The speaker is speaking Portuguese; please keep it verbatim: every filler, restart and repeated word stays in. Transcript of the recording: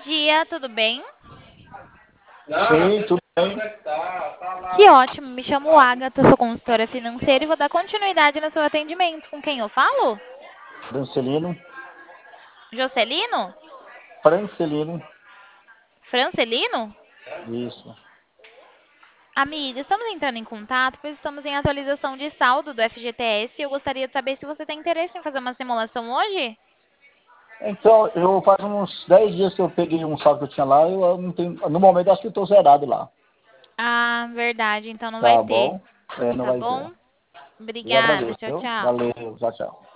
dia, tudo bem? Sim, tudo bem. Que ótimo, me chamo Agatha, sou consultora financeira e vou dar continuidade no seu atendimento. Com quem eu falo? Francelino. Jocelino? Francelino. Francelino? Isso. Amiga, estamos entrando em contato, pois estamos em atualização de saldo do F G T S e eu gostaria de saber se você tem interesse em fazer uma simulação hoje? Então, eu faz uns dez dias que eu peguei um saldo que eu tinha lá, eu, eu não tenho. No momento eu acho que eu tô zerado lá. Ah, verdade, então não vai Tá ter. bom? É, não Tá vai ter. bom? Eu Obrigada, agradeço, tchau, viu? tchau. Valeu, tchau, tchau.